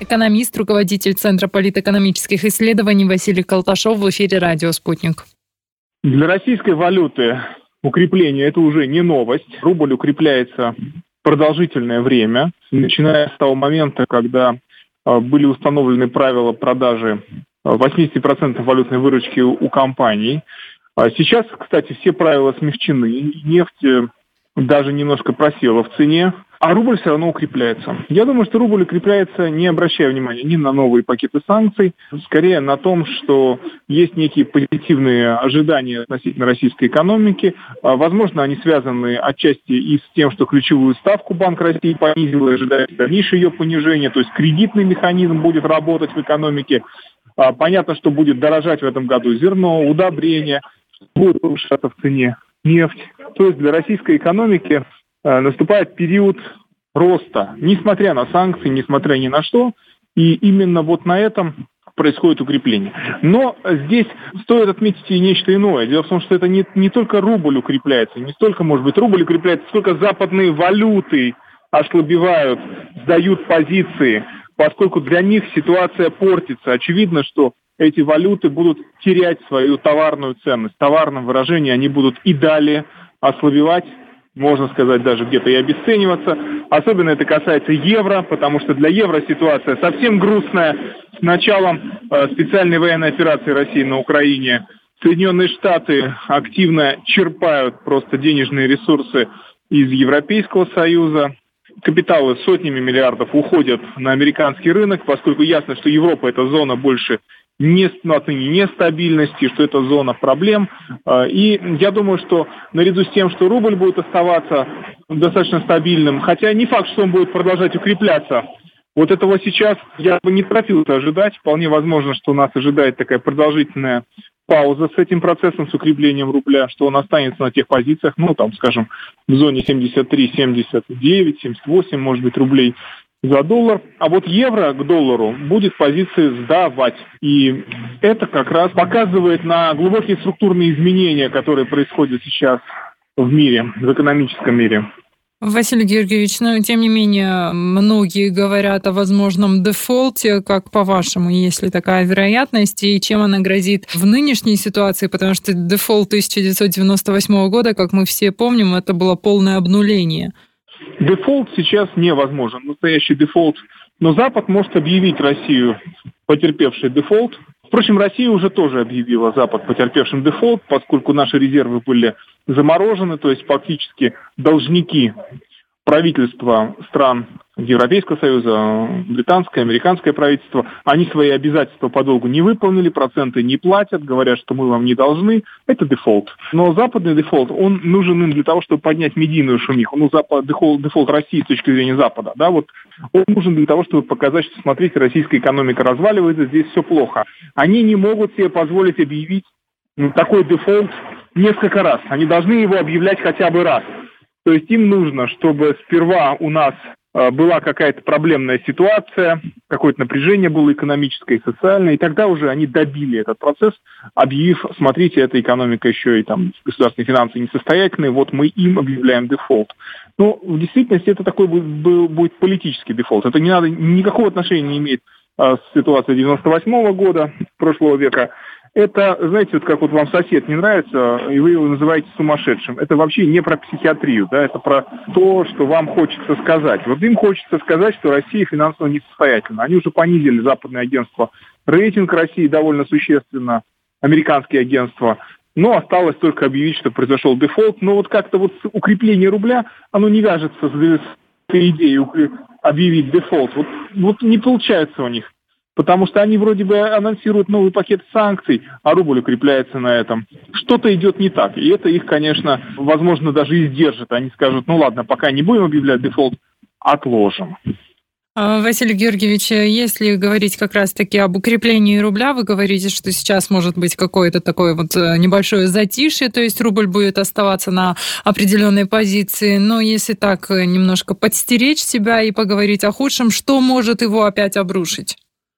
Экономист, руководитель Центра политэкономических исследований Василий Колташов в эфире «Радио Спутник». Для российской валюты укрепление – это уже не новость. Рубль укрепляется продолжительное время, начиная с того момента, когда были установлены правила продажи 80% валютной выручки у компаний. Сейчас, кстати, все правила смягчены. Нефть даже немножко просела в цене, а рубль все равно укрепляется. Я думаю, что рубль укрепляется, не обращая внимания ни на новые пакеты санкций, скорее на том, что есть некие позитивные ожидания относительно российской экономики. Возможно, они связаны отчасти и с тем, что ключевую ставку Банк России понизил, и ожидается дальнейшее ее понижение, то есть кредитный механизм будет работать в экономике. Понятно, что будет дорожать в этом году зерно, удобрения, будет повышаться в цене нефть. То есть для российской экономики наступает период роста, несмотря на санкции, несмотря ни на что. И именно вот на этом происходит укрепление. Но здесь стоит отметить и нечто иное. Дело в том, что это не только рубль укрепляется, не столько, может быть, рубль укрепляется, сколько западные валюты ослабевают, сдают позиции, поскольку для них ситуация портится. Очевидно, что эти валюты будут терять свою товарную ценность. В товарном выражении они будут и далее ослабевать, можно сказать, даже где-то и обесцениваться. Особенно это касается евро, потому что для евро ситуация совсем грустная. С началом специальной военной операции России на Украине Соединенные Штаты активно черпают просто денежные ресурсы из Европейского Союза. Капиталы сотнями миллиардов уходят на американский рынок, поскольку ясно, что Европа – это зона больше отныне нестабильности, что это зона проблем. И я думаю, что наряду с тем, что рубль будет оставаться достаточно стабильным, хотя не факт, что он будет продолжать укрепляться, вот этого сейчас я бы не торопился ожидать. Вполне возможно, что нас ожидает такая продолжительная пауза с этим процессом, с укреплением рубля, что он останется на тех позициях, скажем, в зоне 73, 79, 78, может быть, рублей за доллар. А вот евро к доллару будет позиции сдавать. И это как раз показывает на глубокие структурные изменения, которые происходят сейчас в мире, в экономическом мире. Василий Георгиевич, но тем не менее, многие говорят о возможном дефолте. Как по-вашему, есть ли такая вероятность, и чем она грозит в нынешней ситуации? Потому что дефолт 1998 года, как мы все помним, это было полное обнуление. Дефолт сейчас невозможен, настоящий дефолт. Но Запад может объявить Россию потерпевшей дефолт. Впрочем, Россия уже тоже объявила Запад потерпевшим дефолт, поскольку наши резервы были заморожены, то есть фактически должники правительства стран Европейского Союза, британское, американское правительство, они свои обязательства по долгу не выполнили, проценты не платят, говорят, что мы вам не должны. Это дефолт. Но западный дефолт, он нужен им для того, чтобы поднять медийную шумиху. Дефолт России с точки зрения Запада, он нужен для того, чтобы показать, что, смотрите, российская экономика разваливается, здесь все плохо. Они не могут себе позволить объявить такой дефолт несколько раз. Они должны его объявлять хотя бы раз. То есть им нужно, чтобы сперва у нас была какая-то проблемная ситуация, какое-то напряжение было экономическое и социальное, и тогда уже они добили этот процесс, объявив, смотрите, эта экономика еще и государственные финансы несостоятельные, вот мы им объявляем дефолт. Но в действительности это такой будет политический дефолт. Это никакого отношения не имеет с ситуацией 98 года, прошлого века. Это, знаете, как вам сосед не нравится, и вы его называете сумасшедшим. Это вообще не про психиатрию, это про то, что вам хочется сказать. Вот им хочется сказать, что Россия финансово несостоятельна. Они уже понизили западное агентство рейтинг России довольно существенно, американские агентства. Но осталось только объявить, что произошел дефолт. Но как-то укрепление рубля, оно не вяжется с этой идеей объявить дефолт. Не получается у них. Потому что они вроде бы анонсируют новый пакет санкций, а рубль укрепляется на этом. Что-то идет не так. И это их, конечно, возможно, даже и сдержит. Они скажут, ладно, пока не будем объявлять дефолт, отложим. Василий Георгиевич, если говорить как раз-таки об укреплении рубля, вы говорите, что сейчас может быть какое-то такое небольшое затишье, то есть рубль будет оставаться на определенной позиции, но если так немножко подстеречь себя и поговорить о худшем, что может его опять обрушить?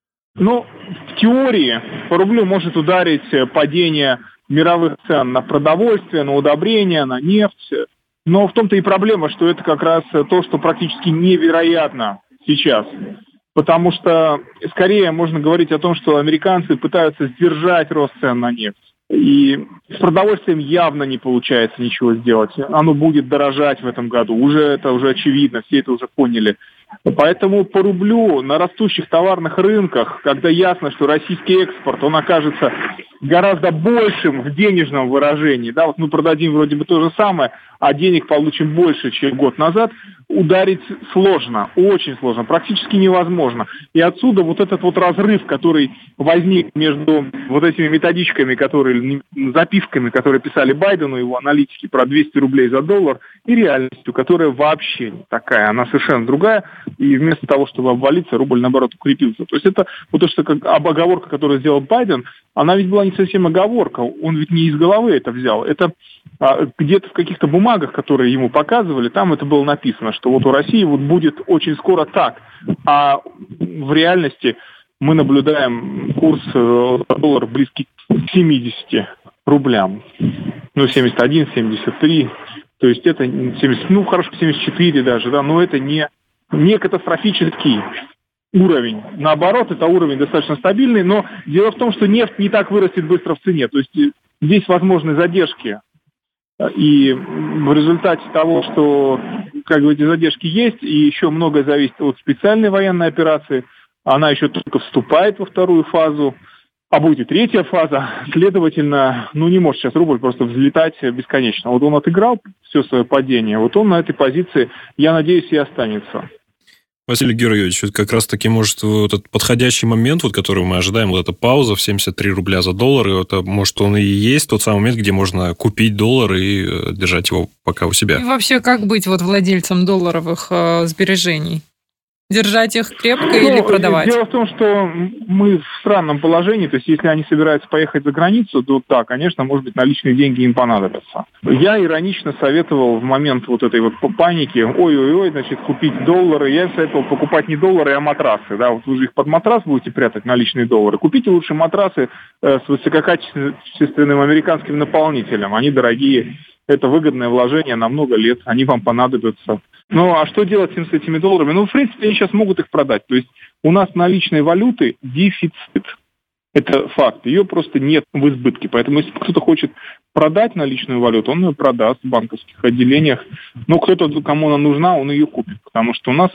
В теории по рублю может ударить падение мировых цен на продовольствие, на удобрения, на нефть. Но в том-то и проблема, что это как раз то, что практически невероятно сейчас. потому что скорее можно говорить о том, что американцы пытаются сдержать рост цен на нефть. И с продовольствием явно не получается ничего сделать. Оно будет дорожать в этом году. Это уже очевидно, все это уже поняли. Поэтому по рублю на растущих товарных рынках, когда ясно, что российский экспорт, он окажется гораздо большим в денежном выражении, да, вот мы продадим вроде бы то же самое, а денег получим больше, чем год назад, ударить сложно, очень сложно, практически невозможно. И отсюда вот этот вот разрыв, который возник между вот этими методичками, записками, которые писали Байдену, его аналитики про 200 рублей за доллар, и реальностью, которая вообще не такая, она совершенно другая, и вместо того, чтобы обвалиться, рубль, наоборот, укрепился. То есть это вот то, что оговорка, которую сделал Байден, она ведь была не совсем оговорка, он ведь не из головы это взял, это где-то в каких-то бумагах, которые ему показывали, там это было написано, что вот у России вот будет очень скоро так, а в реальности мы наблюдаем курс доллара близкий к 70 рублям, 71, 73, то есть это 70, хорошо, 74 даже, да, но это не катастрофический уровень. Наоборот, это уровень достаточно стабильный, но дело в том, что нефть не так вырастет быстро в цене. То есть здесь возможны задержки. И в результате того, что эти задержки есть, и еще многое зависит от специальной военной операции, она еще только вступает во вторую фазу, а будет и третья фаза. Следовательно, не может сейчас рубль просто взлетать бесконечно. Вот он отыграл все свое падение, вот он на этой позиции, я надеюсь, и останется. Василий Георгиевич, как раз-таки, может, вот этот подходящий момент, который мы ожидаем, вот эта пауза в 73 рубля за доллар, может, он и есть тот самый момент, где можно купить доллар и держать его пока у себя. И вообще, как быть владельцем долларовых сбережений? Держать их крепко или продавать? Дело в том, что мы в странном положении, то есть если они собираются поехать за границу, то да, конечно, может быть, наличные деньги им понадобятся. Я иронично советовал в момент вот этой вот паники, купить доллары, я советовал покупать не доллары, а матрасы, да, вот вы же их под матрас будете прятать, наличные доллары, купите лучше матрасы с высококачественным американским наполнителем, они дорогие. Это выгодное вложение на много лет, они вам понадобятся. А что делать с этими долларами? В принципе, они сейчас могут их продать. То есть у нас наличной валюты дефицит. Это факт. Ее просто нет в избытке. Поэтому если кто-то хочет продать наличную валюту, он ее продаст в банковских отделениях. Кто-то, кому она нужна, он ее купит. Потому что у нас,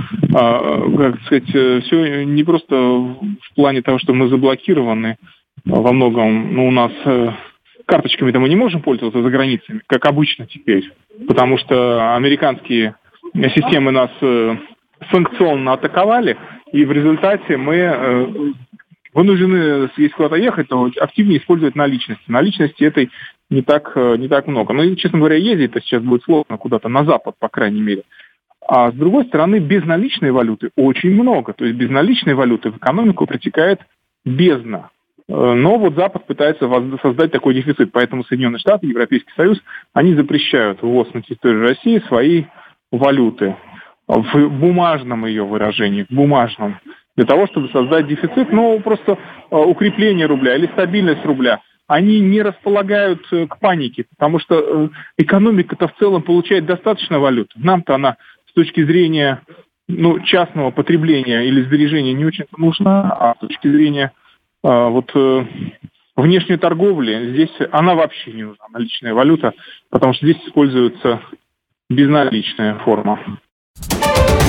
все не просто в плане того, что мы заблокированы во многом. У нас... Карточками-то мы не можем пользоваться за границами, как обычно теперь, потому что американские системы нас санкционно атаковали, и в результате мы вынуждены, если куда-то ехать, то активнее использовать наличности. Наличности этой не так много. И, честно говоря, ездить-то сейчас будет сложно куда-то на Запад, по крайней мере. А с другой стороны, безналичной валюты очень много. То есть без наличной валюты в экономику протекает бездна. Но Запад пытается создать такой дефицит. Поэтому Соединенные Штаты, Европейский Союз, они запрещают ввоз на территорию России своей валюты в бумажном ее выражении, в бумажном, для того, чтобы создать дефицит, просто укрепление рубля или стабильность рубля. Они не располагают к панике, потому что экономика-то в целом получает достаточно валюты. Нам-то она с точки зрения частного потребления или сбережения не очень нужна, а с точки зрения внешней торговли здесь она вообще не нужна, наличная валюта, потому что здесь используется безналичная форма.